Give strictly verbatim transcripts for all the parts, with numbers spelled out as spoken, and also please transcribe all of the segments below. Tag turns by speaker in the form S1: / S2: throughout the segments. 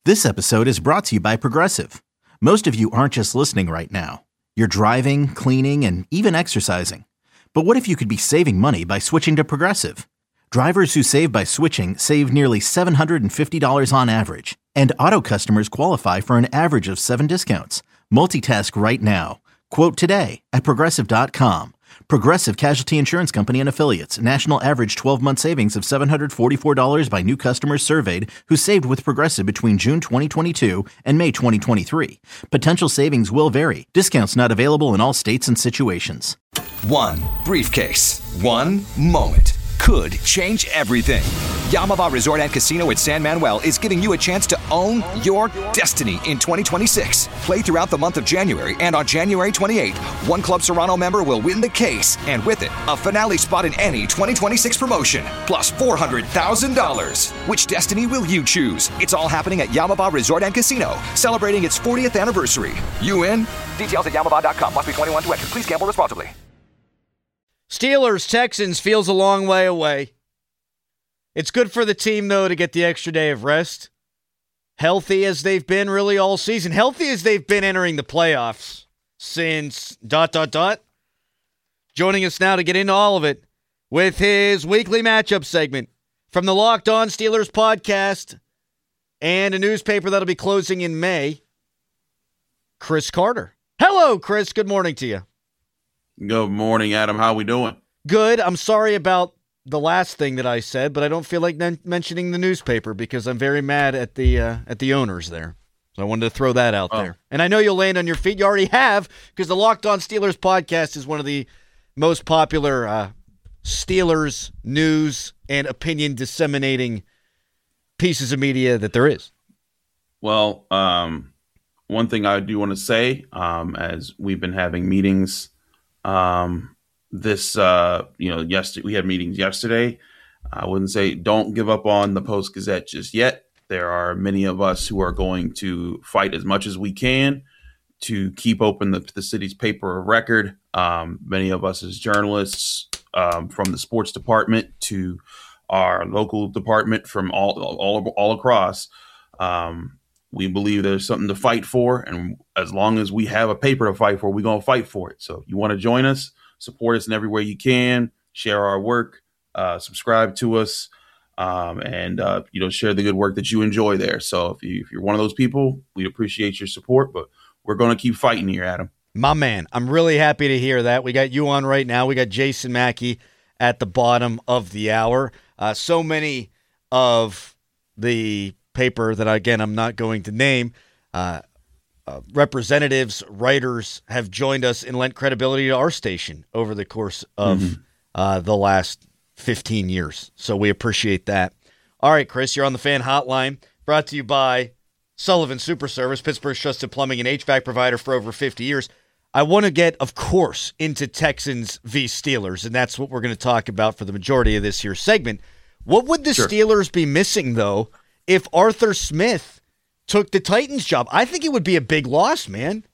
S1: This episode is brought to you by Progressive. Most of you aren't just listening right now. You're driving, cleaning, and even exercising. But what if you could be saving money by switching to Progressive? Drivers who save by switching save nearly seven hundred fifty dollars on average. And auto customers qualify for an average of seven discounts. Multitask right now. Quote today at Progressive dot com. Progressive Casualty Insurance Company and Affiliates. National average twelve-month savings of seven hundred forty-four dollars by new customers surveyed who saved with Progressive between June twenty twenty-two and May twenty twenty-three. Potential savings will vary. Discounts not available in all states and situations.
S2: One briefcase, one moment could change everything. Yamava Resort and Casino at San Manuel is giving you a chance to own your destiny in twenty twenty-six. Play throughout the month of January, and on January twenty-eighth, one Club Serrano member will win the case, and with it, a finale spot in any twenty twenty-six promotion, plus four hundred thousand dollars. Which destiny will you choose? It's all happening at Yamava Resort and Casino, celebrating its fortieth anniversary. You in? Details at yamava dot com. Must be twenty-one to enter. Please gamble responsibly.
S3: Steelers, Texans feels a long way away. It's good for the team, though, to get the extra day of rest. Healthy as they've been really all season. Healthy as they've been entering the playoffs since dot, dot, dot. Joining us now to get into all of it with his weekly matchup segment from the Locked On Steelers podcast and a newspaper that'll be closing in May, Chris Carter. Hello, Chris. Good morning to you.
S4: Good morning, Adam. How we doing?
S3: Good. I'm sorry about the last thing that I said, but I don't feel like men- mentioning the newspaper because I'm very mad at the uh, at the owners there. So I wanted to throw that out oh. there. And I know you'll land on your feet. You already have, because the Locked On Steelers podcast is one of the most popular uh, Steelers news and opinion disseminating pieces of media that there is.
S4: Well, um, one thing I do want to say, um, as we've been having meetings Um, this, uh, you know, yesterday, we had meetings yesterday. I wouldn't say don't give up on the Post Gazette just yet. There are many of us who are going to fight as much as we can to keep open the, the city's paper of record. Um, many of us as journalists, um, from the sports department to our local department, from all, all, all across, um, we believe there's something to fight for, and as long as we have a paper to fight for, we're going to fight for it. So if you want to join us, support us in every way you can, share our work, uh, subscribe to us, um, and uh, you know, share the good work that you enjoy there. So if, you, if you're one of those people, we appreciate your support, but we're going to keep fighting here, Adam.
S3: My man, I'm really happy to hear that. We got you on right now. We got Jason Mackey at the bottom of the hour. Uh, so many of the paper that, again, I'm not going to name, uh, uh, representatives, writers have joined us and lent credibility to our station over the course of mm-hmm. uh, the last fifteen years. So we appreciate that. All right, Chris, you're on the Fan Hotline, brought to you by Sullivan Super Service, Pittsburgh's trusted plumbing and H V A C provider for over fifty years. I want to get, of course, into Texans v. Steelers, and that's what we're going to talk about for the majority of this here segment. What would the sure. Steelers be missing, though, if Arthur Smith took the Titans job? I think it would be a big loss, man.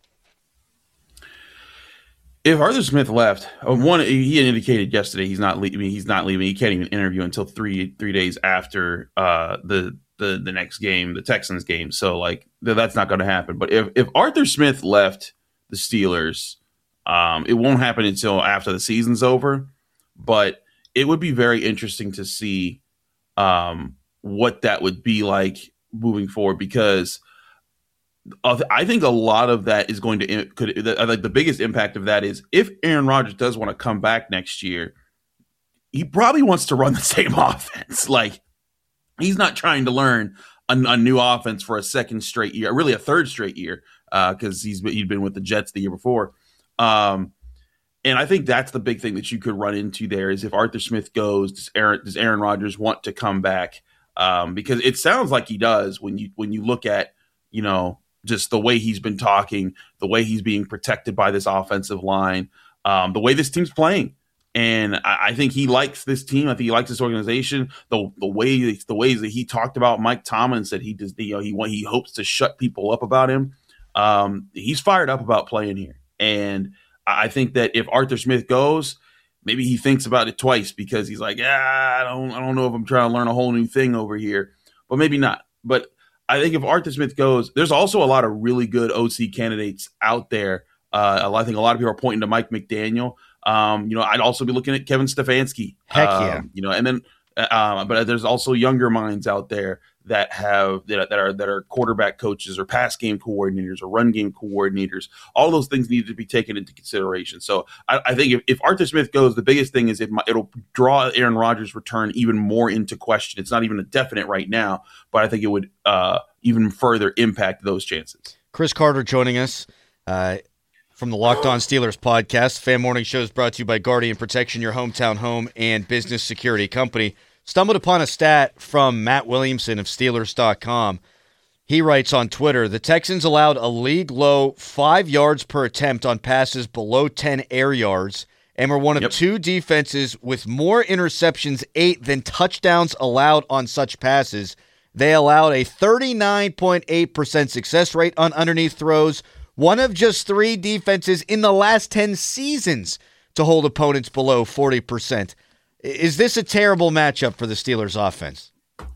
S4: If Arthur Smith left, uh, one he indicated yesterday he's not leaving. He's not leaving. He can't even interview until three three days after uh, the the the next game, the Texans game. So like th- that's not going to happen. But if if Arthur Smith left the Steelers, um, it won't happen until after the season's over. But it would be very interesting to see Um, what that would be like moving forward, because I think a lot of that is going to could like the biggest impact of that is if Aaron Rodgers does want to come back next year, he probably wants to run the same offense. Like he's not trying to learn a, a new offense for a second straight year, really a third straight year, because uh, he's he'd been with the Jets the year before. Um, And I think that's the big thing that you could run into there is if Arthur Smith goes, does Aaron, does Aaron Rodgers want to come back? Um, because it sounds like he does when you when you look at, you know, just the way he's been talking, the way he's being protected by this offensive line, um, the way this team's playing. And I, I think he likes this team. I think he likes this organization. The the way the ways that he talked about Mike Tomlin, said he does, you know, he he hopes to shut people up about him. Um, he's fired up about playing here, and I think that if Arthur Smith goes, maybe he thinks about it twice because he's like, yeah, I don't, I don't know if I'm trying to learn a whole new thing over here, but maybe not. But I think if Arthur Smith goes, there's also a lot of really good O C candidates out there. Uh, I think a lot of people are pointing to Mike McDaniel. Um, you know, I'd also be looking at Kevin Stefanski.
S3: Heck
S4: um,
S3: yeah.
S4: You know, and then, uh, but there's also younger minds out there that have that, that are that are quarterback coaches or pass game coordinators or run game coordinators. All those things need to be taken into consideration. So I, I think if, if Arthur Smith goes, the biggest thing is it, it'll draw Aaron Rodgers' return even more into question. It's not even a definite right now, but I think it would uh, even further impact those chances.
S3: Chris Carter joining us uh, from the Locked On Steelers podcast. Fan Morning Show is brought to you by Guardian Protection, your hometown home and business security company. Stumbled upon a stat from Matt Williamson of Steelers dot com. He writes on Twitter, the Texans allowed a league-low five yards per attempt on passes below ten air yards and were one of
S4: Yep.
S3: two defenses with more interceptions, eight, than touchdowns allowed on such passes. They allowed a thirty-nine point eight percent success rate on underneath throws, one of just three defenses in the last ten seasons to hold opponents below forty percent. Is this a terrible matchup for the Steelers offense?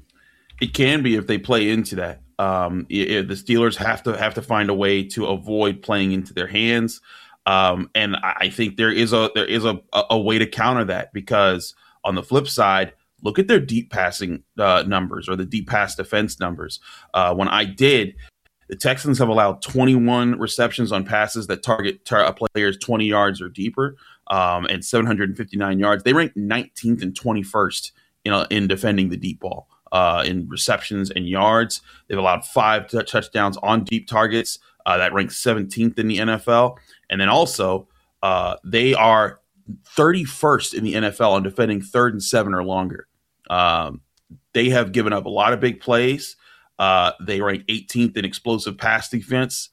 S4: It can be if they play into that. Um, it, it- the Steelers have to have to find a way to avoid playing into their hands, um, and I, I think there is a there is a, a a way to counter that, because on the flip side, look at their deep passing uh, numbers or the deep pass defense numbers. Uh, when I did, the Texans have allowed twenty-one receptions on passes that target tar- players twenty yards or deeper, um, and seven hundred fifty-nine yards. They rank nineteenth and twenty-first you know, in defending the deep ball, uh, in receptions and yards. They've allowed five t- touchdowns on deep targets. Uh, that ranks seventeenth in the N F L. And then also, uh, they are thirty-first in the N F L on defending third and seven or longer. Um, they have given up a lot of big plays. Uh, they rank eighteenth in explosive pass defense.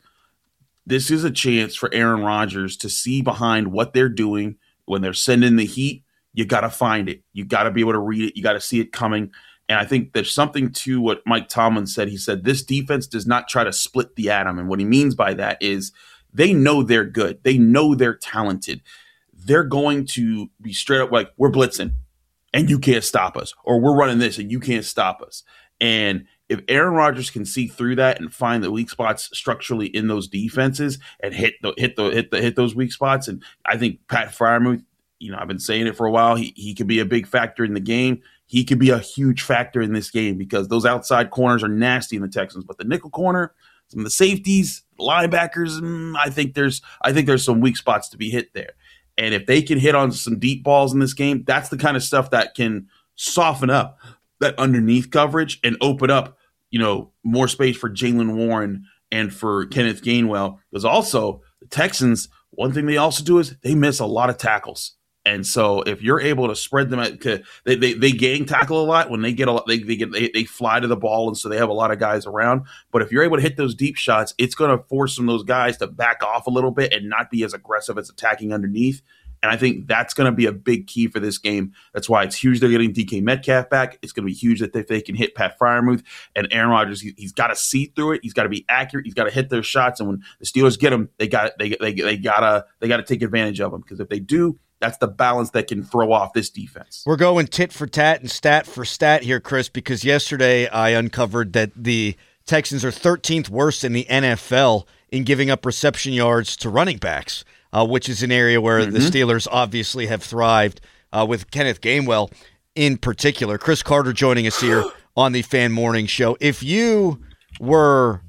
S4: This is a chance for Aaron Rodgers to see behind what they're doing when they're sending the heat. You got to find it. You got to be able to read it. You got to see it coming. And I think there's something to what Mike Tomlin said. He said, this defense does not try to split the atom. And what he means by that is they know they're good. They know they're talented. They're going to be straight up like, we're blitzing and you can't stop us, or we're running this and you can't stop us. And if Aaron Rodgers can see through that and find the weak spots structurally in those defenses and hit the hit the hit the hit those weak spots, and I think Pat Freiermuth, you know, I've been saying it for a while, he he could be a big factor in the game. He could be a huge factor in this game because those outside corners are nasty in the Texans, but the nickel corner, some of the safeties, linebackers, mm, I think there's I think there's some weak spots to be hit there. And if they can hit on some deep balls in this game, that's the kind of stuff that can soften up that underneath coverage and open up, you know, more space for Jaylen Warren and for Kenneth Gainwell. Because also the Texans, one thing they also do is they miss a lot of tackles. And so if you're able to spread them out, to, they, they they gang tackle a lot when they get a lot, they they get they, they fly to the ball, and so they have a lot of guys around. But if you're able to hit those deep shots, it's going to force some of those guys to back off a little bit and not be as aggressive as attacking underneath. And I think that's going to be a big key for this game. That's why it's huge they're getting D K Metcalf back. It's going to be huge that if they can hit Pat Freiermuth and Aaron Rodgers, he, he's got to see through it. He's got to be accurate. He's got to hit those shots. And when the Steelers get them, they got they they they gotta they gotta take advantage of them, because if they do, that's the balance that can throw off this defense.
S3: We're going tit for tat and stat for stat here, Chris, because yesterday I uncovered that the Texans are thirteenth worst in the N F L in giving up reception yards to running backs, uh, which is an area where mm-hmm. the Steelers obviously have thrived, uh, with Kenneth Gainwell in particular. Chris Carter joining us here on the Fan Morning Show. If you were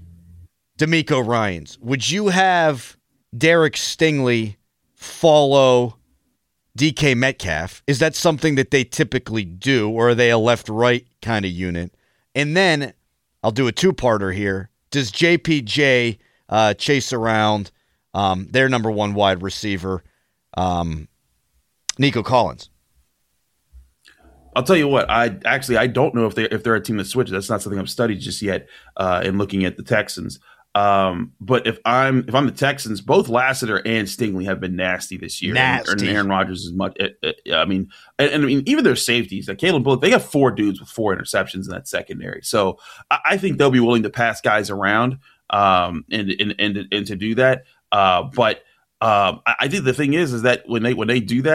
S3: DeMeco Ryans, would you have Derek Stingley follow D K Metcalf? Is that something that they typically do, or are they a left-right kind of unit? And then I'll do a two-parter here. Does J P J uh, chase around um, their number one wide receiver, um, Nico Collins?
S4: I'll tell you what. I actually I don't know if they if they're a team that switches. That's not something I've studied just yet uh, in looking at the Texans. Um, but if I'm if I'm the Texans, both Lassiter and Stingley have been nasty this year.
S3: Nasty.
S4: And, and Aaron Rodgers is much. Uh, uh, I mean, and, and I mean even their safeties, like Caleb Bullock, they got four dudes with four interceptions in that secondary. So I, I think they'll be willing to pass guys around, um, and and and, and to do that. Uh, but um, I, I think the thing is, is that when they when they do that,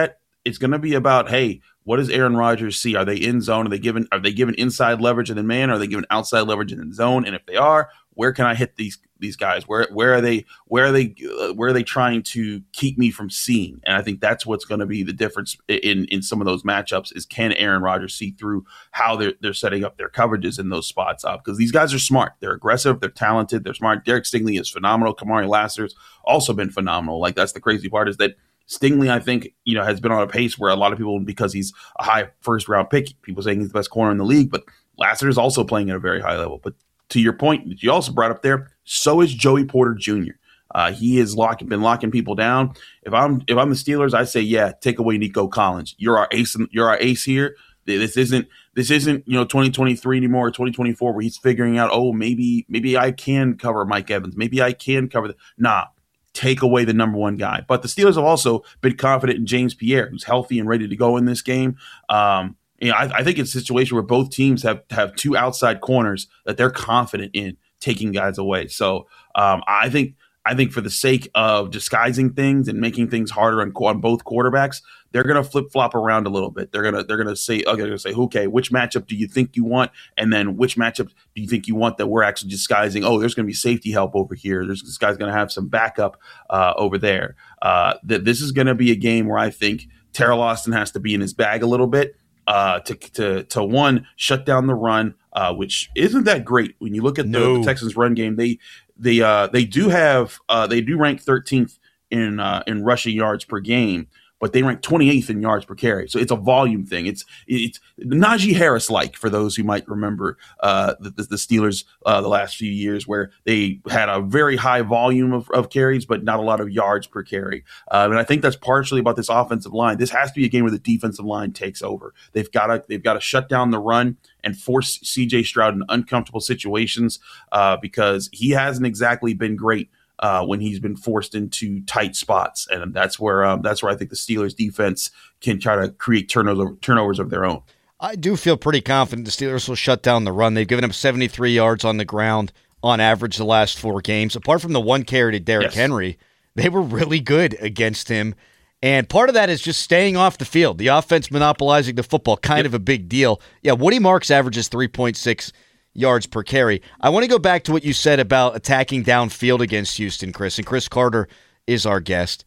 S4: it's going to be about, hey, what does Aaron Rodgers see? Are they in zone? Are they given are they given inside leverage in the man? Are they given outside leverage in the zone? And if they are, where can I hit these these guys? Where where are they where are they uh, where are they trying to keep me from seeing? And I think that's what's going to be the difference in in some of those matchups is, can Aaron Rodgers see through how they're they're setting up their coverages in those spots up? Because these guys are smart, they're aggressive, they're talented, they're smart. Derek Stingley is phenomenal. Kamari Lassiter's also been phenomenal. Like, that's the crazy part, is that Stingley, I think, you know, has been on a pace where a lot of people, because he's a high first round pick, people saying he's the best corner in the league, but Lassiter is also playing at a very high level. But to your point that you also brought up there, so is Joey Porter Junior Uh, he has locked, been locking people down. If I'm if I'm the Steelers, I say, yeah, take away Nico Collins. You're our ace. You're our ace here. This isn't this isn't you know twenty twenty-three anymore, or twenty twenty-four, where he's figuring out, oh, maybe maybe I can cover Mike Evans. Maybe I can cover the nah. Take away the number one guy. But the Steelers have also been confident in James Pierre, who's healthy and ready to go in this game. Um, you know, I, I think it's a situation where both teams have have two outside corners that they're confident in taking guys away. So um, I think I think for the sake of disguising things and making things harder on, on both quarterbacks, they're going to flip flop around a little bit. They're gonna they're gonna say okay, they're gonna say, okay, which matchup do you think you want, and then which matchup do you think you want that we're actually disguising? Oh, there's going to be safety help over here. There's this guy's going to have some backup uh, over there. Uh, that this is going to be a game where I think Terrell Austin has to be in his bag a little bit uh, to to to one shut down the run, uh, which isn't that great when you look at the,
S3: no.
S4: the Texans' run game. They They uh they do have uh they do rank thirteenth in uh in rushing yards per game, but they rank twenty-eighth in yards per carry. So it's a volume thing. It's it's Najee Harris like, for those who might remember uh the, the Steelers uh the last few years, where they had a very high volume of, of carries but not a lot of yards per carry. Uh, and I think that's partially about this offensive line. This has to be a game where the defensive line takes over. They've got to they've got to shut down the run and force C J Stroud in uncomfortable situations uh, because he hasn't exactly been great uh, when he's been forced into tight spots, and that's where um, that's where I think the Steelers defense can try to create turnover, turnovers of their own.
S3: I do feel pretty confident the Steelers will shut down the run. They've given up seventy-three yards on the ground on average the last four games. Apart from the one carry to Derrick
S4: yes.
S3: Henry, they were really good against him. And part of that is just staying off the field. The offense monopolizing the football, kind yep. of a big deal. Yeah, Woody Marks averages three point six yards per carry. I want to go back to what you said about attacking downfield against Houston, Chris, and Chris Carter is our guest.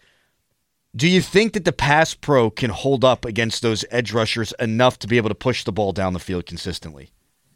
S3: Do you think that the pass pro can hold up against those edge rushers enough to be able to push the ball down the field consistently?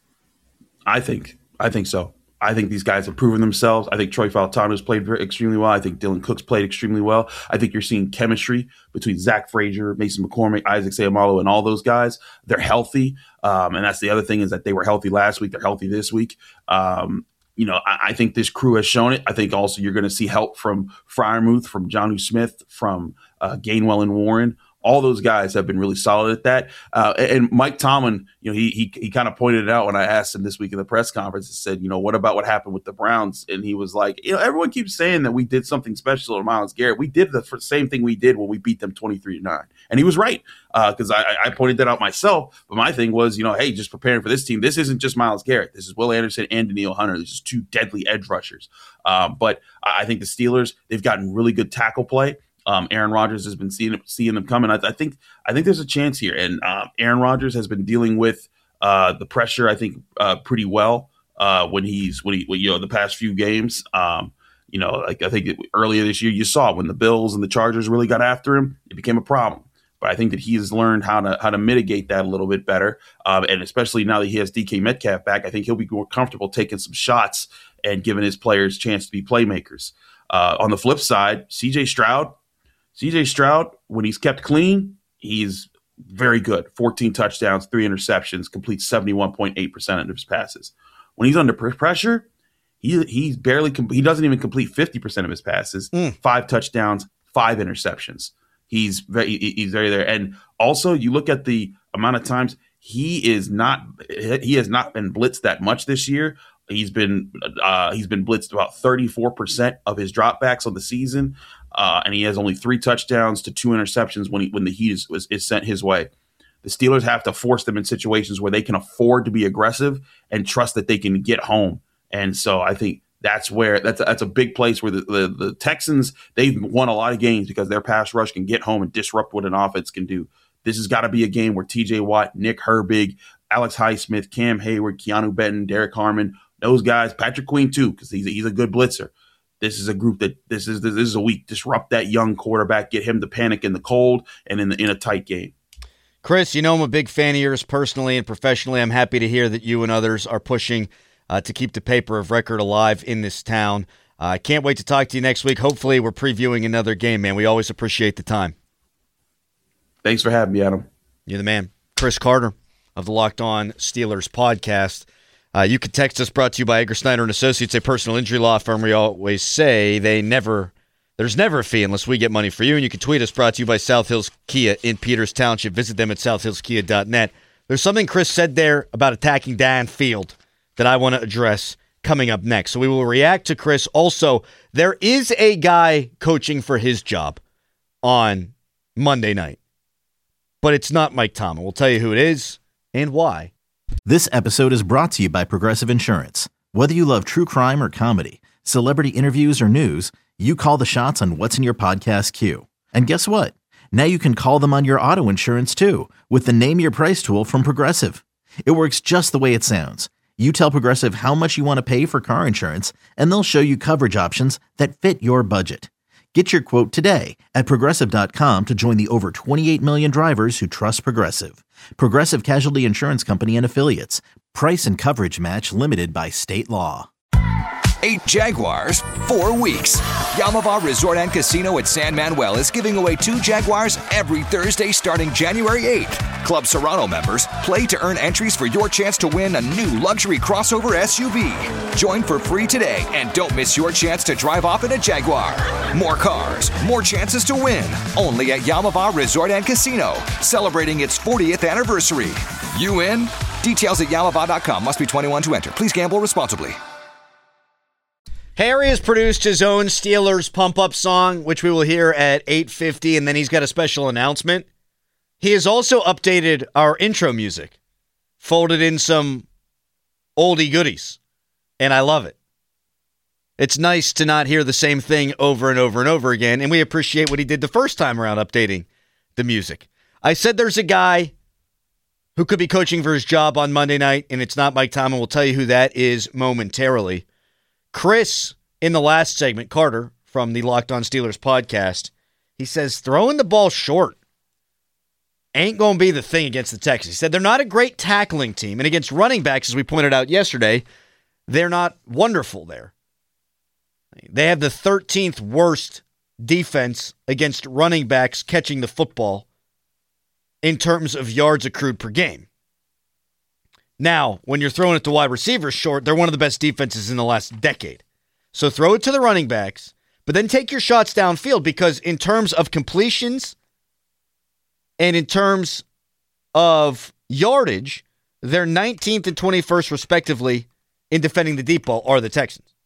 S4: I think. I think so. I think these guys have proven themselves. I think Troy Fautano's played very, extremely well. I think Dylan Cook's played extremely well. I think you're seeing chemistry between Zach Frazier, Mason McCormick, Isaac Seumalo, and all those guys. They're healthy. Um, and that's the other thing, is that they were healthy last week. They're healthy this week. Um, you know, I, I think this crew has shown it. I think also you're going to see help from Freiermuth, from Jonnu Smith, from uh, Gainwell and Warren. All those guys have been really solid at that. Uh, and Mike Tomlin, you know, he he he kind of pointed it out when I asked him this week in the press conference. He said, you know, what about what happened with the Browns? And he was like, you know, everyone keeps saying that we did something special to Myles Garrett. We did the same thing we did when we beat them twenty-three to nine. And he was right, because uh, I, I pointed that out myself. But my thing was, you know, hey, just preparing for this team. This isn't just Myles Garrett. This is Will Anderson and Danielle Hunter. This is two deadly edge rushers. Um, but I think the Steelers, they've gotten really good tackle play. Um, Aaron Rodgers has been seeing seeing them coming. I, I think I think there's a chance here, and uh, Aaron Rodgers has been dealing with uh, the pressure, I think, uh, pretty well uh, when he's when he when, you know the past few games. Um, you know, like I think earlier this year, you saw when the Bills and the Chargers really got after him, it became a problem. But I think that he has learned how to how to mitigate that a little bit better, um, and especially now that he has D K Metcalf back, I think he'll be more comfortable taking some shots and giving his players a chance to be playmakers. Uh, on the flip side, C J Stroud. C J Stroud, when he's kept clean, he's very good. fourteen touchdowns, three interceptions, completes seventy-one point eight percent of his passes. When he's under pressure, he he's barely he doesn't even complete fifty percent of his passes. Mm. Five touchdowns, five interceptions. He's very he's very there. And also, you look at the amount of times he is not he has not been blitzed that much this year. He's been uh, he's been blitzed about thirty-four percent of his dropbacks on the season. Uh, and he has only three touchdowns to two interceptions when he, when the heat is, is, is sent his way. The Steelers have to force them in situations where they can afford to be aggressive and trust that they can get home. And so I think That's where that's a, that's a big place where the, the, the Texans, they've won a lot of games because their pass rush can get home and disrupt what an offense can do. This has got to be a game where T J Watt, Nick Herbig, Alex Highsmith, Cam Hayward, Keanu Benton, Derek Harmon, those guys, Patrick Queen too, because he's a, he's a good blitzer. This is a group that this is this is a week. Disrupt that young quarterback, get him to panic in the cold and in the, in a tight game.
S3: Chris, you know I'm a big fan of yours personally and professionally. I'm happy to hear that you and others are pushing uh, to keep the paper of record alive in this town. I uh, can't wait to talk to you next week. Hopefully we're previewing another game, man. We always appreciate the time.
S4: Thanks for having me, Adam.
S3: You're the man. Chris Carter of the Locked On Steelers podcast. Uh, you can text us, brought to you by Edgar Snyder and Associates, a personal injury law firm. We always say they never, there's never a fee unless we get money for you. And you can tweet us, brought to you by South Hills Kia in Peters Township. Visit them at south hills kia dot net. There's something Chris said there about attacking Dan Field that I want to address coming up next. So we will react to Chris. Also, there is a guy coaching for his job on Monday night, but it's not Mike Tomlin. We'll tell you who it is and why.
S1: This episode is brought to you by Progressive Insurance. Whether you love true crime or comedy, celebrity interviews or news, you call the shots on what's in your podcast queue. And guess what? Now you can call them on your auto insurance too with the Name Your Price tool from Progressive. It works just the way it sounds. You tell Progressive how much you want to pay for car insurance, and they'll show you coverage options that fit your budget. Get your quote today at Progressive dot com to join the over twenty-eight million drivers who trust Progressive. Progressive Casualty Insurance Company and Affiliates. Price and coverage match limited by state law.
S2: Eight Jaguars, four weeks. Yamava Resort and Casino at San Manuel is giving away two Jaguars every Thursday starting January eighth. Club Serrano members play to earn entries for your chance to win a new luxury crossover S U V. Join for free today and don't miss your chance to drive off in a Jaguar. More cars, more chances to win. Only at Yamava Resort and Casino, celebrating its fortieth anniversary. You in? Details at yamava dot com. Must be twenty-one to enter. Please gamble responsibly.
S3: Harry has produced his own Steelers pump-up song, which we will hear at eight fifty, and then he's got a special announcement. He has also updated our intro music, folded in some oldie goodies, and I love it. It's nice to not hear the same thing over and over and over again, and we appreciate what he did the first time around updating the music. I said there's a guy who could be coaching for his job on Monday night, and it's not Mike Tomlin. We'll tell you who that is momentarily. Chris, in the last segment, Carter, from the Locked On Steelers podcast, he says throwing the ball short ain't going to be the thing against the Texans. He said they're not a great tackling team, and against running backs, as we pointed out yesterday, they're not wonderful there. They have the thirteenth worst defense against running backs catching the football in terms of yards accrued per game. Now, when you're throwing it to wide receivers short, they're one of the best defenses in the last decade. So throw it to the running backs, but then take your shots downfield, because in terms of completions and in terms of yardage, they're nineteenth and twenty-first respectively in defending the deep ball are the Texans.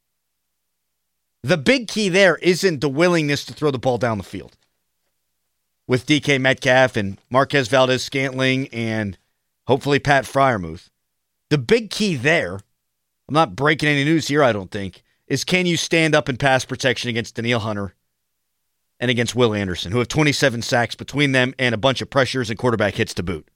S3: The big key there isn't the willingness to throw the ball down the field. With D K Metcalf and Marquez Valdez-Scantling and hopefully Pat Freiermuth. The big key there, I'm not breaking any news here, I don't think, is can you stand up in pass protection against Danielle Hunter and against Will Anderson, who have twenty-seven sacks between them and a bunch of pressures and quarterback hits to boot.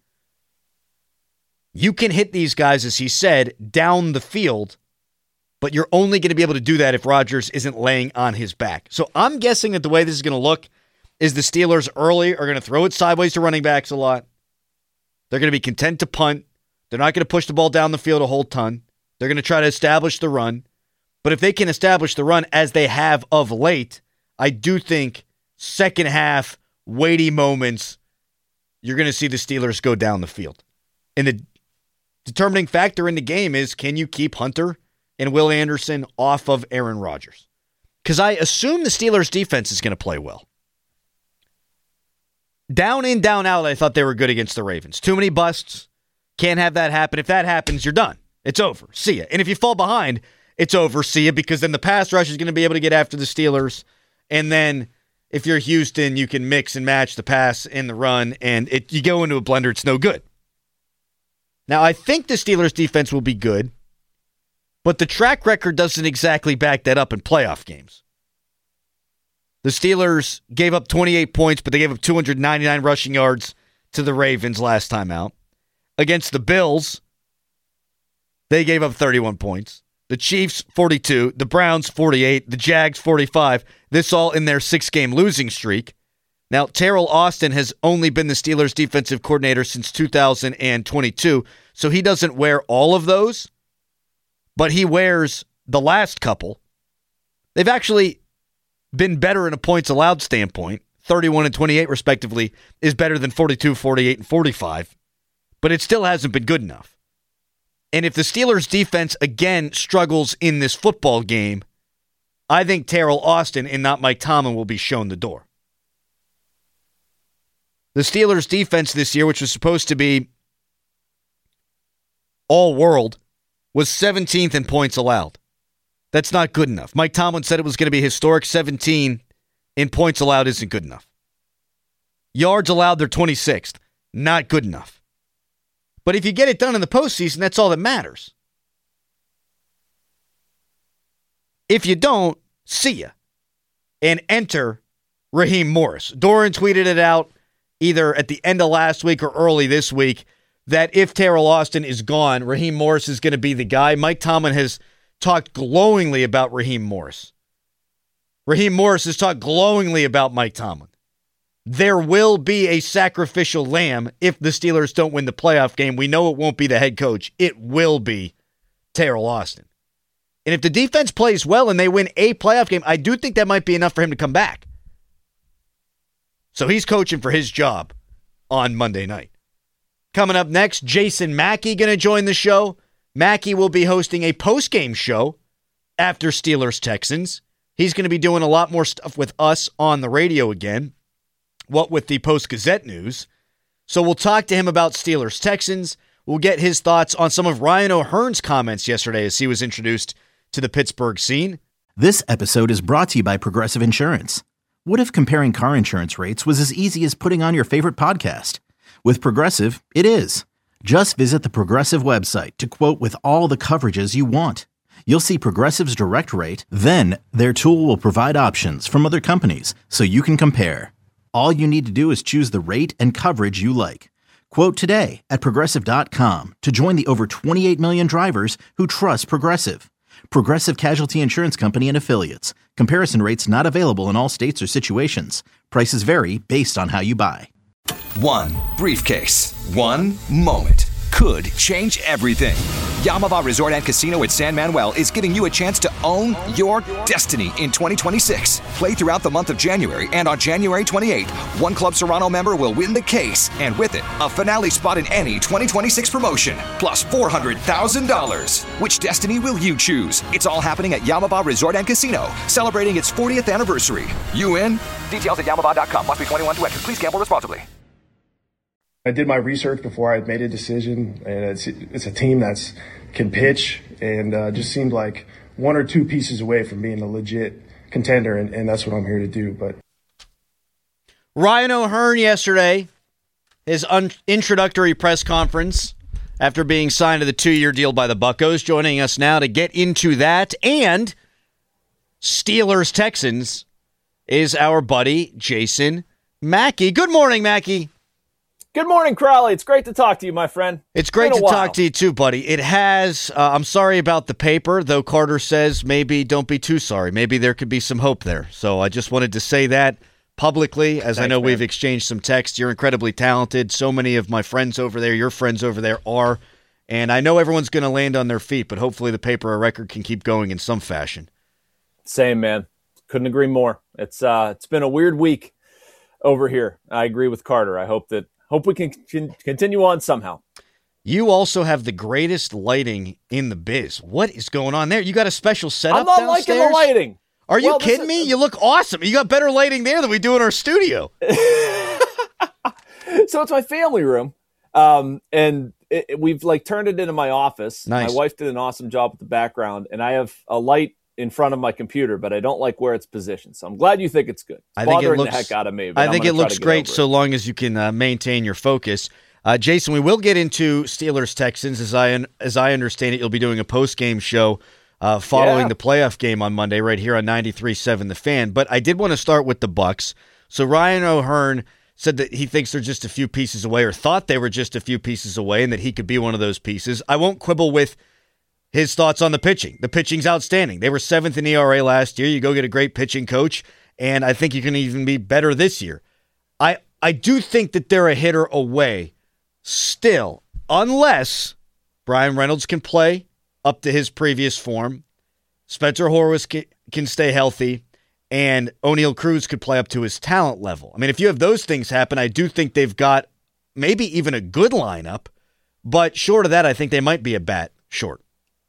S3: You can hit these guys, as he said, down the field, but you're only going to be able to do that if Rodgers isn't laying on his back. So I'm guessing that the way this is going to look is the Steelers early are going to throw it sideways to running backs a lot. They're going to be content to punt. They're not going to push the ball down the field a whole ton. They're going to try to establish the run. But if they can establish the run as they have of late, I do think second half, weighty moments, you're going to see the Steelers go down the field. And the determining factor in the game is, can you keep Hunter and Will Anderson off of Aaron Rodgers? Because I assume the Steelers' defense is going to play well. Down in, down out, I thought they were good against the Ravens. Too many busts. Can't have that happen. If that happens, you're done. It's over. See ya. And if you fall behind, it's over. See ya, because then the pass rush is going to be able to get after the Steelers. And then if you're Houston, you can mix and match the pass and the run, and it you go into a blender, it's no good. Now, I think the Steelers' defense will be good. But the track record doesn't exactly back that up in playoff games. The Steelers gave up twenty-eight points, but they gave up two hundred ninety-nine rushing yards to the Ravens last time out. Against the Bills, they gave up thirty-one points. The Chiefs, forty-two. The Browns, forty-eight. The Jags, forty-five. This all in their six-game losing streak. Now, Terrell Austin has only been the Steelers' defensive coordinator since two thousand twenty-two, so he doesn't wear all of those, but he wears the last couple. They've actually been better in a points allowed standpoint. thirty-one and twenty-eight, respectively, is better than forty-two, forty-eight, and forty-five, but it still hasn't been good enough. And if the Steelers' defense again struggles in this football game, I think Terrell Austin and not Mike Tomlin will be shown the door. The Steelers' defense this year, which was supposed to be all-world, was seventeenth in points allowed. That's not good enough. Mike Tomlin said it was going to be historic. seventeen in points allowed isn't good enough. Yards allowed, they're twenty-sixth. Not good enough. But if you get it done in the postseason, that's all that matters. If you don't, see ya. And enter Raheem Morris. Doran tweeted it out either at the end of last week or early this week that if Terrell Austin is gone, Raheem Morris is going to be the guy. Mike Tomlin has talked glowingly about Raheem Morris. Raheem Morris has talked glowingly about Mike Tomlin. There will be a sacrificial lamb if the Steelers don't win the playoff game. We know it won't be the head coach. It will be Terrell Austin. And if the defense plays well and they win a playoff game, I do think that might be enough for him to come back. So he's coaching for his job on Monday night. Coming up next, Jason Mackey going to join the show. Mackey will be hosting a post-game show after Steelers-Texans. He's going to be doing a lot more stuff with us on the radio again, what with the Post-Gazette news. So we'll talk to him about Steelers-Texans. We'll get his thoughts on some of Ryan O'Hearn's comments yesterday as he was introduced to the Pittsburgh scene.
S1: This episode is brought to you by Progressive Insurance. What if comparing car insurance rates was as easy as putting on your favorite podcast? With Progressive, it is. Just visit the Progressive website to quote with all the coverages you want. You'll see Progressive's direct rate, then their tool will provide options from other companies so you can compare. All you need to do is choose the rate and coverage you like. Quote today at Progressive dot com to join the over twenty-eight million drivers who trust Progressive. Progressive Casualty Insurance Company and Affiliates. Comparison rates not available in all states or situations. Prices vary based on how you buy.
S2: One briefcase, one moment could change everything. Yamava Resort and Casino at San Manuel is giving you a chance to own your destiny in twenty twenty-six. Play throughout the month of January, and on January twenty-eighth, one Club Serrano member will win the case, and with it, a finale spot in any twenty twenty-six promotion, plus four hundred thousand dollars. Which destiny will you choose? It's all happening at Yamava Resort and Casino, celebrating its fortieth anniversary. You in? Details at yamava dot com. Must be twenty-one to enter. Please gamble responsibly.
S5: I did my research before I made a decision, and it's it's a team that's can pitch and uh, just seemed like one or two pieces away from being a legit contender, and, and that's what I'm here to do. But
S3: Ryan O'Hearn yesterday, his un- introductory press conference after being signed to the two-year deal by the Buccos, joining us now to get into that, and Steelers-Texans is our buddy Jason Mackey. Good morning, Mackey.
S6: Good morning, Crowley. It's great to talk to you, my friend.
S3: It's great
S6: to
S3: while. talk to you too, buddy. It has, uh, I'm sorry about the paper, though Carter says maybe don't be too sorry. Maybe there could be some hope there. So I just wanted to say that publicly, as Thanks, I know man. We've exchanged some texts. You're incredibly talented. So many of my friends over there, your friends over there are. And I know everyone's going to land on their feet, but hopefully the paper or record can keep going in some fashion.
S6: Same, man. Couldn't agree more. It's uh, It's been a weird week over here. I agree with Carter. I hope that Hope we can continue on somehow.
S3: You also have the greatest lighting in the biz. What is going on there? You got a special setup
S6: I'm not
S3: downstairs?
S6: liking the lighting.
S3: Are you well, kidding me? You look awesome. You got better lighting there than we do in our studio.
S6: So it's my family room, um, and it, it, we've like turned it into my office.
S3: Nice.
S6: My wife did an awesome job with the background, and I have a light in front of my computer, but I don't like where it's positioned. So I'm glad you think it's good. It's
S3: I think it looks,
S6: the heck out of me.
S3: I think it looks great so long as you can uh, maintain your focus. Uh, Jason, we will get into Steelers-Texans. As I as I understand it, you'll be doing a post-game show uh, following
S6: yeah.
S3: the playoff game on Monday right here on ninety-three point seven The Fan. But I did want to start with the Bucs. So Ryan O'Hearn said that he thinks they're just a few pieces away, or thought they were just a few pieces away, and that he could be one of those pieces. I won't quibble with his thoughts on the pitching. The pitching's outstanding. They were seventh in E R A last year. You go get a great pitching coach, and I think you can even be better this year. I, I do think that they're a hitter away still, unless Brian Reynolds can play up to his previous form, Spencer Horwitz can, can stay healthy, and O'Neal Cruz could play up to his talent level. I mean, if you have those things happen, I do think they've got maybe even a good lineup, but short of that, I think they might be a bat short.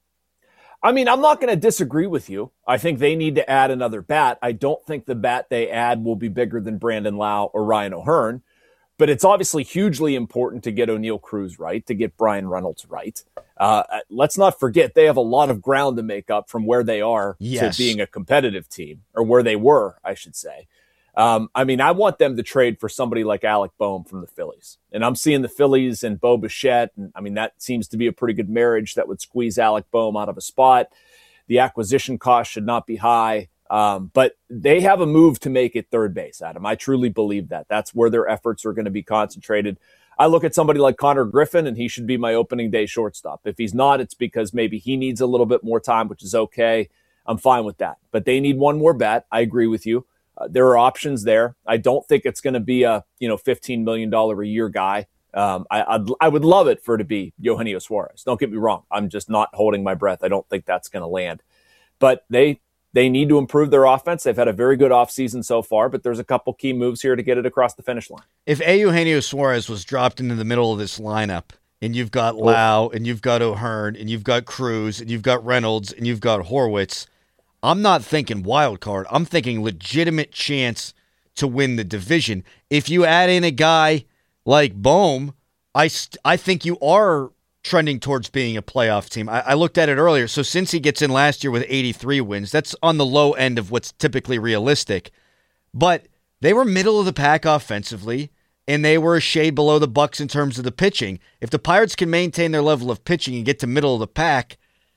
S6: I mean, I'm not going to disagree with you. I think they need to add another bat. I don't think the bat they add will be bigger than Brandon Lau or Ryan O'Hearn, but it's obviously hugely important to get O'Neal Cruz right, to get Brian Reynolds right. Uh, let's not forget they have a lot of ground to make up from where they are
S3: yes.
S6: to being a competitive team, or where they were, I should say. Um, I mean, I want them to trade for somebody like Alec Boehm from the Phillies. And I'm seeing the Phillies and Bo Bichette. And I mean, that seems to be a pretty good marriage that would squeeze Alec Boehm out of a spot. The acquisition cost should not be high. Um, but they have a move to make at third base, Adam. I truly believe that. That's where their efforts are going to be concentrated. I look at somebody like Connor Griffin, and he should be my opening day shortstop. If he's not, it's because maybe he needs a little bit more time, which is okay. I'm fine with that. But they need one more bat. I agree with you. Uh, there are options there. I don't think it's going to be a you know fifteen million dollars a year guy. Um, I I'd, I would love it for it to be Eugenio Suarez. Don't get me wrong. I'm just not holding my breath. I don't think that's going to land. But they they need to improve their offense. They've had a very good offseason so far, but there's a couple key moves here to get it across the finish line.
S3: If a Eugenio Suarez was dropped into the middle of this lineup, and you've got Lau, and you've got O'Hearn, and you've got Cruz, and you've got Reynolds, and you've got Horwitz, I'm not thinking wild card. I'm thinking legitimate chance to win the division. If you add in a guy like Boehm, I, st- I think you are trending towards being a playoff team. I-, I looked at it earlier. So since he gets in last year with eighty-three wins, that's on the low end of what's typically realistic. But they were middle of the pack offensively, and they were a shade below the Bucs in terms of the pitching. If the Pirates can maintain their level of pitching and get to middle of the pack,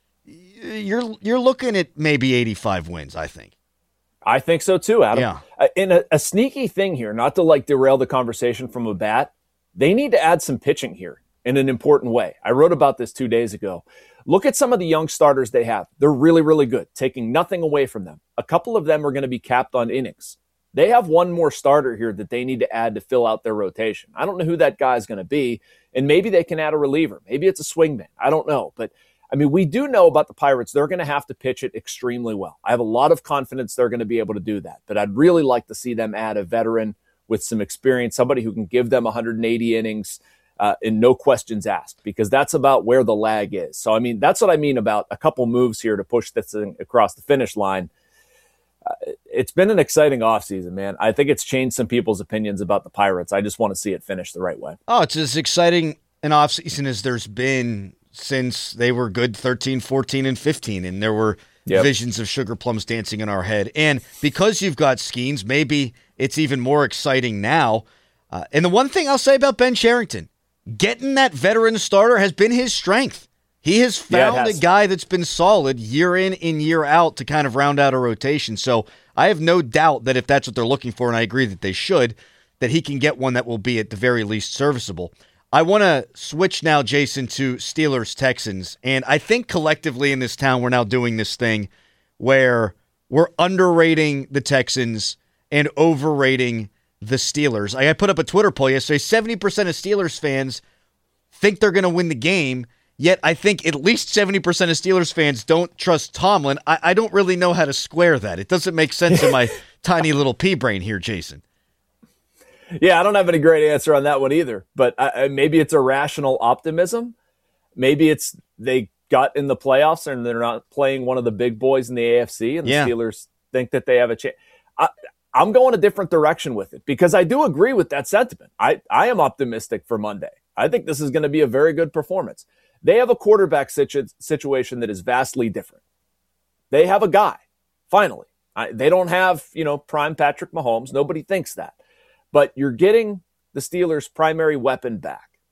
S3: you're you're looking at maybe eighty-five wins, I think.
S6: I think so too, Adam.
S3: Yeah.
S6: Uh, and a, a sneaky thing here, not to like derail the conversation from a bat, they need to add some pitching here in an important way. I wrote about this two days ago. Look at some of the young starters they have. They're really, really good, taking nothing away from them. A couple of them are going to be capped on innings. They have one more starter here that they need to add to fill out their rotation. I don't know who that guy is going to be, and maybe they can add a reliever. Maybe it's a swingman. I don't know, but I mean, we do know about the Pirates. They're going to have to pitch it extremely well. I have a lot of confidence they're going to be able to do that. But I'd really like to see them add a veteran with some experience, somebody who can give them one hundred eighty innings uh, and no questions asked, because that's about where the lag is. So, I mean, that's what I mean about a couple moves here to push this thing across the finish line. Uh, it's been an exciting offseason, man. I think it's changed some people's opinions about the Pirates. I just want to see it finish the right way.
S3: Oh, it's as exciting an offseason as there's been since they were good thirteen, fourteen, and fifteen, and there were yep. visions of sugar plums dancing in our head. And because you've got Skeens, maybe it's even more exciting now. Uh, and the one thing I'll say about Ben Cherington, getting that veteran starter has been his strength. He has found yeah, has. a guy that's been solid year in and year out to kind of round out a rotation. So I have no doubt that if that's what they're looking for, and I agree that they should, that he can get one that will be at the very least serviceable. I want to switch now, Jason, to Steelers-Texans. And I think collectively in this town, we're now doing this thing where we're underrating the Texans and overrating the Steelers. I put up a Twitter poll yesterday. seventy percent of Steelers fans think they're going to win the game, yet I think at least seventy percent of Steelers fans don't trust Tomlin. I, I don't really know how to square that. It doesn't make sense in my tiny little pea brain here, Jason.
S6: Yeah, I don't have any great answer on that one either, but I, maybe it's irrational optimism. Maybe it's they got in the playoffs and they're not playing one of the big boys in the A F C, and the yeah. Steelers think that they have a chance. I, I'm going a different direction with it because I do agree with that sentiment. I, I am optimistic for Monday. I think this is going to be a very good performance. They have a quarterback situ- situation that is vastly different. They have a guy, finally. I, they don't have, you know, prime Patrick Mahomes. Nobody thinks that. But you're getting the Steelers' primary weapon back.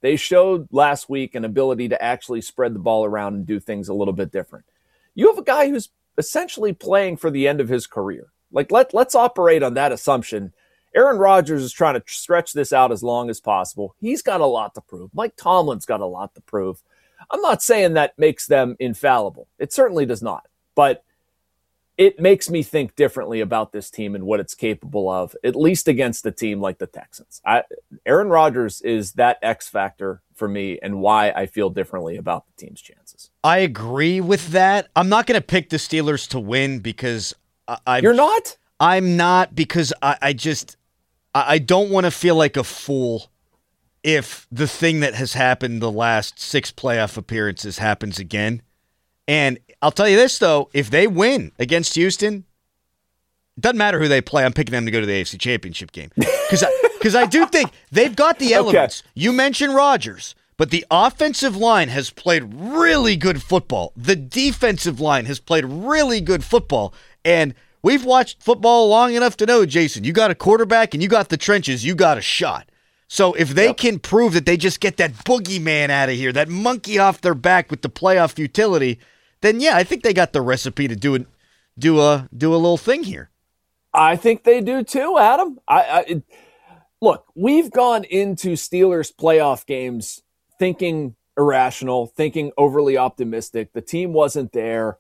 S6: They showed last week an ability to actually spread the ball around and do things a little bit different. You have a guy who's essentially playing for the end of his career. Like, let, let's operate on that assumption. Aaron Rodgers is trying to stretch this out as long as possible. He's got a lot to prove. Mike Tomlin's got a lot to prove. I'm not saying that makes them infallible. It certainly does not. But it makes me think differently about this team and what it's capable of, at least against a team like the Texans. I, Aaron Rodgers is that X factor for me and why I feel differently about the team's chances.
S3: I agree with that. I'm not going to pick the Steelers to win because I, I
S6: You're not?
S3: I'm not because I, I just I, I don't want to feel like a fool if the thing that has happened the last six playoff appearances happens again. And I'll tell you this, though, if they win against Houston, it doesn't matter who they play. I'm picking them to go to the A F C Championship game. Because I, 'cause I do think they've got the elements. Okay. You mentioned Rodgers, but the offensive line has played really good football. The defensive line has played really good football. And we've watched football long enough to know, Jason, you got a quarterback and you got the trenches, you got a shot. So if they yep. can prove that they just get that boogeyman out of here, that monkey off their back with the playoff futility, then yeah, I think they got the recipe to do a, do a, do a little thing here.
S6: I think they do too, Adam. I, I look, we've gone into Steelers playoff games thinking irrational, thinking overly optimistic. The team wasn't there.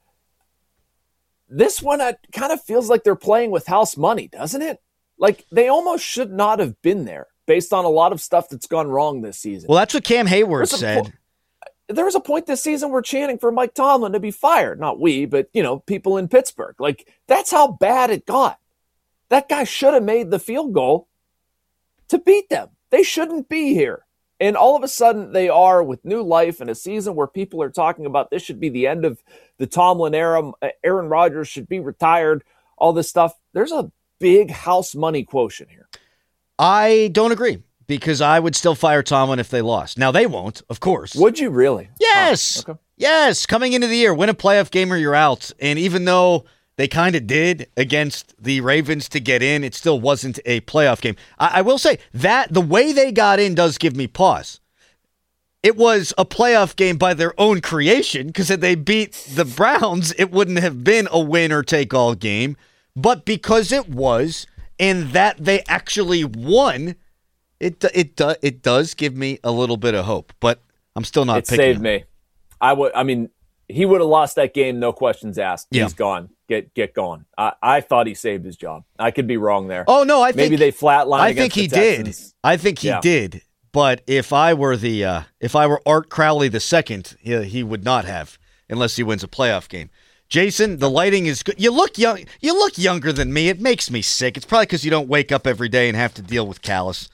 S6: This one it kind of feels like they're playing with house money, doesn't it? Like they almost should not have been there based on a lot of stuff that's gone wrong this season.
S3: Well, that's what Cam Hayward said.
S6: Po- there was a point this season we're chanting for Mike Tomlin to be fired. Not we, but, you know, people in Pittsburgh. Like, that's how bad it got. That guy should have made the field goal to beat them. They shouldn't be here. And all of a sudden they are with new life and a season where people are talking about this should be the end of the Tomlin era. Aaron Rodgers should be retired, all this stuff. There's a big house money quotient here.
S3: I don't agree because I would still fire Tomlin if they lost. Now, they won't, of course.
S6: Would you really?
S3: Yes.
S6: Oh, okay.
S3: Yes. Coming into the year, win a playoff game or you're out. And even though they kind of did against the Ravens to get in, it still wasn't a playoff game. I, I will say that the way they got in does give me pause. It was a playoff game by their own creation because if they beat the Browns, it wouldn't have been a winner-take-all game. But because it was, and that they actually won, it it it does give me a little bit of hope. But I'm still not.
S6: It
S3: picking
S6: saved
S3: him.
S6: me. I would. I mean, he would have lost that game, no questions asked.
S3: Yeah.
S6: He's gone. Get get going. I, I thought he saved his job. I could be wrong there.
S3: Oh no, I think
S6: maybe they flatlined.
S3: I think he did. I think he
S6: yeah.
S3: did. But if I were the uh, if I were Art Crowley the second, he, he would not have unless he wins a playoff game. Jason, the lighting is good. You look young. You look younger than me. It makes me sick. It's probably because you don't wake up every day and have to deal with Callis.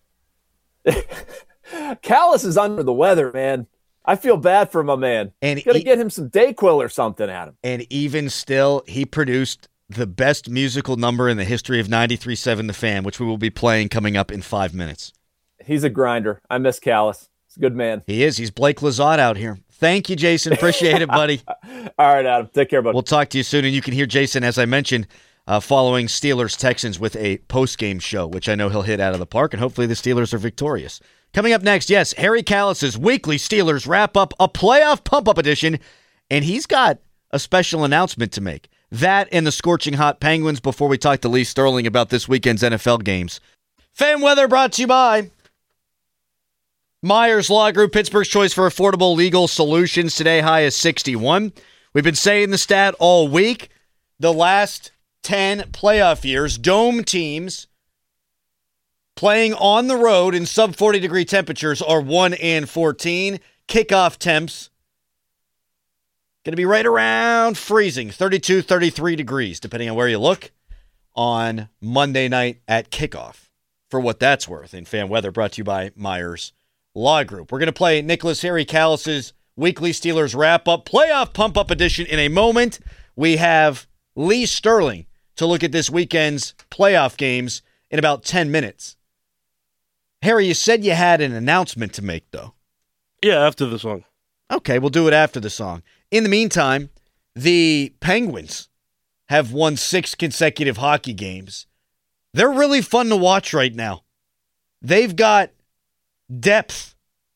S6: Callis is under the weather, man. I feel bad for my man. And got to get him some Dayquil or something, Adam.
S3: And even still, he produced the best musical number in the history of ninety-three point seven The Fan, which we will be playing coming up in five minutes.
S6: He's a grinder. I miss Callis. He's a good man.
S3: He is. He's Blake Lizotte out here. Thank you, Jason. Appreciate it, buddy.
S6: All right, Adam. Take care, buddy.
S3: We'll talk to you soon. And you can hear Jason, as I mentioned, uh, following Steelers-Texans with a post-game show, which I know he'll hit out of the park, and hopefully the Steelers are victorious. Coming up next, yes, Harry Callis' weekly Steelers wrap-up, a playoff pump-up edition, and he's got a special announcement to make. That and the scorching hot Penguins before we talk to Lee Sterling about this weekend's N F L games. Fan weather brought to you by Myers Law Group, Pittsburgh's choice for affordable legal solutions. Today, high is sixty-one. We've been saying the stat all week. The last ten playoff years, dome teams playing on the road in sub forty degree temperatures are one and fourteen. Kickoff temps going to be right around freezing, thirty-two, thirty-three degrees, depending on where you look, on Monday night at kickoff, for what that's worth. In fan weather, brought to you by Myers Law Group. We're going to play Nicholas Harry Callis' weekly Steelers wrap-up, playoff pump-up edition in a moment. We have Lee Sterling to look at this weekend's playoff games in about ten minutes. Harry, you said you had an announcement to make, though.
S7: Yeah, after the song.
S3: Okay, we'll do it after the song. In the meantime, the Penguins have won six consecutive hockey games. They're really fun to watch right now. They've got depth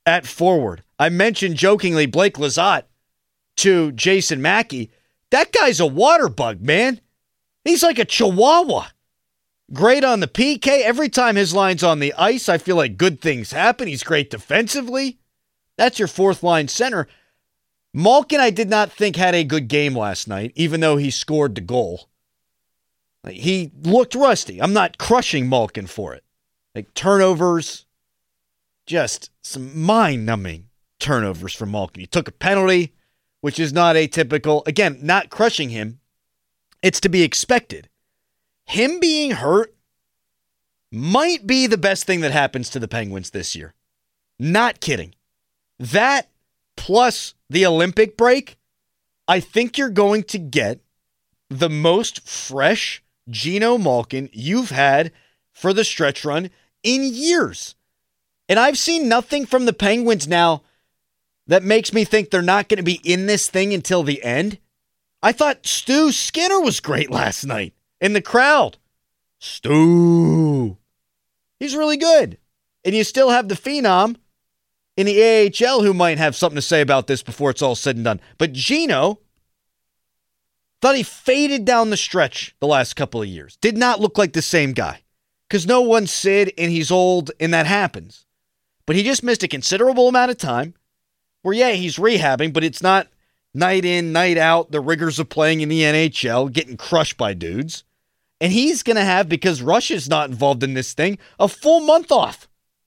S3: at forward. I mentioned jokingly Blake Lizotte to Jason Mackey. That guy's a water bug, man. He's like a chihuahua. Great on the P K. Every time his line's on the ice, I feel like good things happen. He's great defensively. That's your fourth line center. Malkin, I did not think had a good game last night, even though he scored the goal. Like, he looked rusty. I'm not crushing Malkin for it. Like turnovers, just some mind-numbing turnovers from Malkin. He took a penalty, which is not atypical. Again, not crushing him. It's to be expected. Him being hurt might be the best thing that happens to the Penguins this year. Not kidding. That plus the Olympic break, I think you're going to get the most fresh Geno Malkin you've had for the stretch run in years. And I've seen nothing from the Penguins now that makes me think they're not going to be in this thing until the end. I thought Stu Skinner was great last night in the crowd. Stu. He's really good. And you still have the phenom in the A H L who might have something to say about this before it's all said and done. But Geno, thought he faded down the stretch the last couple of years. Did not look like the same guy. Because no one's Sid and he's old and that happens. But he just missed a considerable amount of time where, yeah, he's rehabbing, but it's not night in, night out, the rigors of playing in the N H L, getting crushed by dudes. And he's going to have, because Russia's not involved in this thing, a full month off.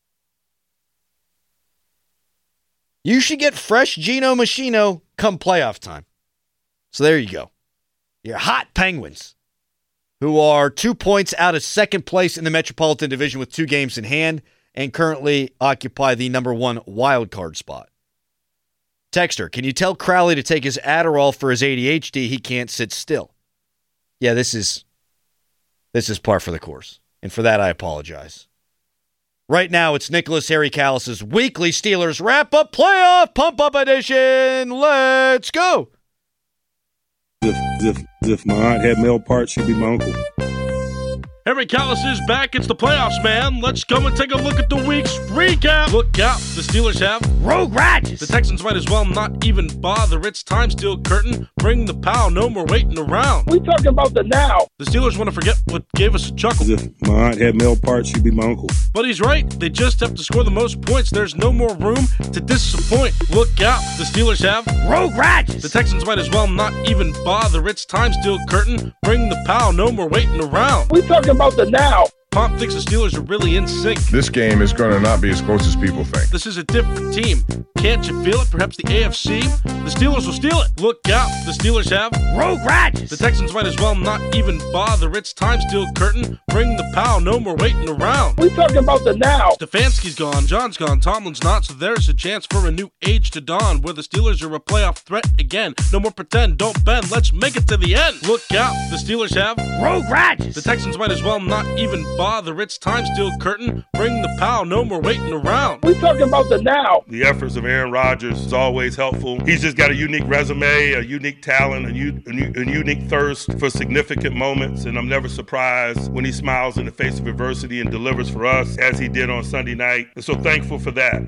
S3: You should get fresh Geno Machino come playoff time. So there you go. Your hot Penguins, who are two points out of second place in the Metropolitan Division with two games in hand and currently occupy the number one wild card spot. Texter, can you tell Crowley to take his Adderall for his A D H D? He can't sit still. Yeah, this is this is par for the course. And for that, I apologize. Right now, it's Nicholas Harry Callis' weekly Steelers wrap-up playoff pump-up edition. Let's go!
S8: If, if, if my aunt had male parts, she'd be my uncle.
S7: Harry Callis is back. It's the playoffs, man. Let's go and take a look at the week's recap. Look out. The Steelers have
S3: Rogue Rodgers.
S7: The Texans might as well not even bother. It's time, steel curtain. Bring the pow. No more waiting around.
S9: We talking about the now.
S7: The Steelers want to forget what gave us a chuckle.
S8: If my aunt had male parts, she'd be my uncle.
S7: But he's right. They just have to score the most points. There's no more room to disappoint. Look out. The Steelers have
S3: Rogue Rodgers.
S7: The Texans might as well not even bother. It's time, steel curtain. Bring the pow. No more waiting around.
S9: We talking about the now.
S7: Pomp thinks the Steelers are really in sync.
S10: This game is going to not be as close as people think.
S7: This is a different team. Can't you feel it? Perhaps the A F C? The Steelers will steal it. Look out. The Steelers have
S3: Rogue Rodgers.
S7: The Texans might as well not even bother. It's time, steel curtain. Bring the pow. No more waiting around.
S9: We talking about the now.
S7: Stefanski's gone. John's gone. Tomlin's not. So there's a chance for a new age to dawn where the Steelers are a playoff threat again. No more pretend. Don't bend. Let's make it to the end. Look out. The Steelers have
S3: Rogue Rodgers.
S7: The Texans might as well not even bother. It's time, steel curtain. Bring the pow. No more waiting around.
S9: We talking about the now.
S8: The efforts of Aaron Rodgers is always helpful. He's just got a unique resume, a unique talent, a, u- a, u- a unique thirst for significant moments, and I'm never surprised when he smiles in the face of adversity and delivers for us, as he did on Sunday night. And so thankful for that.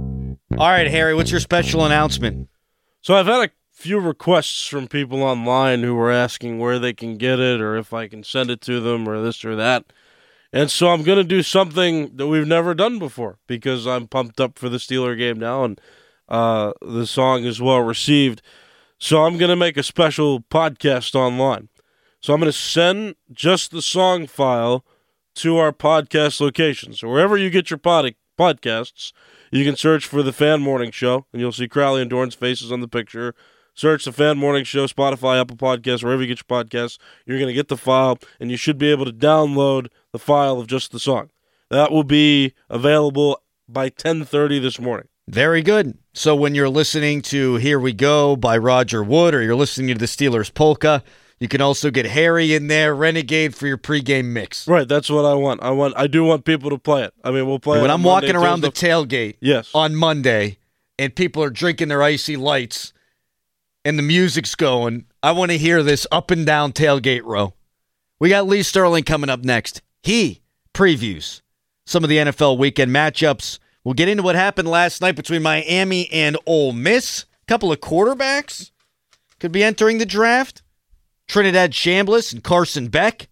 S3: All right, Harry, what's your special announcement?
S7: So I've had a few requests from people online who were asking where they can get it or if I can send it to them or this or that. And so I'm going to do something that we've never done before because I'm pumped up for the Steeler game now, and uh, the song is well received. So I'm going to make a special podcast online. So I'm going to send just the song file to our podcast location. So wherever you get your pod- podcasts, you can search for The Fan Morning Show, and you'll see Crowley and Dorn's faces on the picture. Search The Fan Morning Show, Spotify, Apple Podcasts, wherever you get your podcasts. You're going to get the file, and you should be able to download the file of just the song. That will be available by ten thirty this morning.
S3: Very good. So when you're listening to Here We Go by Roger Wood or you're listening to the Steelers Polka, you can also get Harry in there, Renegade, for your pregame mix.
S7: Right, that's what I want. I want. I do want people to play it. I mean, we'll play
S3: when
S7: it
S3: I'm
S7: Monday,
S3: walking around
S7: Tuesday.
S3: the tailgate
S7: yes.
S3: on Monday and people are drinking their icy lights and the music's going, I want to hear this up and down tailgate row. We got Lee Sterling coming up next. He previews some of the N F L weekend matchups. We'll get into what happened last night between Miami and Ole Miss. A couple of quarterbacks could be entering the draft. Trinidad Chambliss and Carson Beck.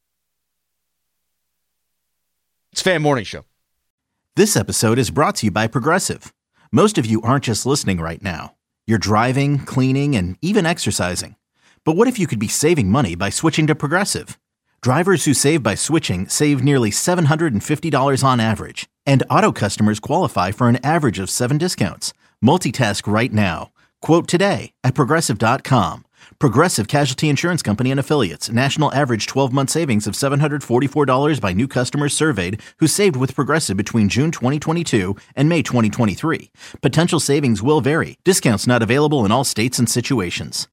S3: It's Fan Morning Show.
S1: This episode is brought to you by Progressive. Most of you aren't just listening right now. You're driving, cleaning, and even exercising. But what if you could be saving money by switching to Progressive? Drivers who save by switching save nearly seven hundred fifty dollars on average. And auto customers qualify for an average of seven discounts. Multitask right now. Quote today at Progressive dot com. Progressive Casualty Insurance Company and Affiliates. National average twelve-month savings of seven hundred forty-four dollars by new customers surveyed who saved with Progressive between June twenty twenty-two and May twenty twenty-three. Potential savings will vary. Discounts not available in all states and situations.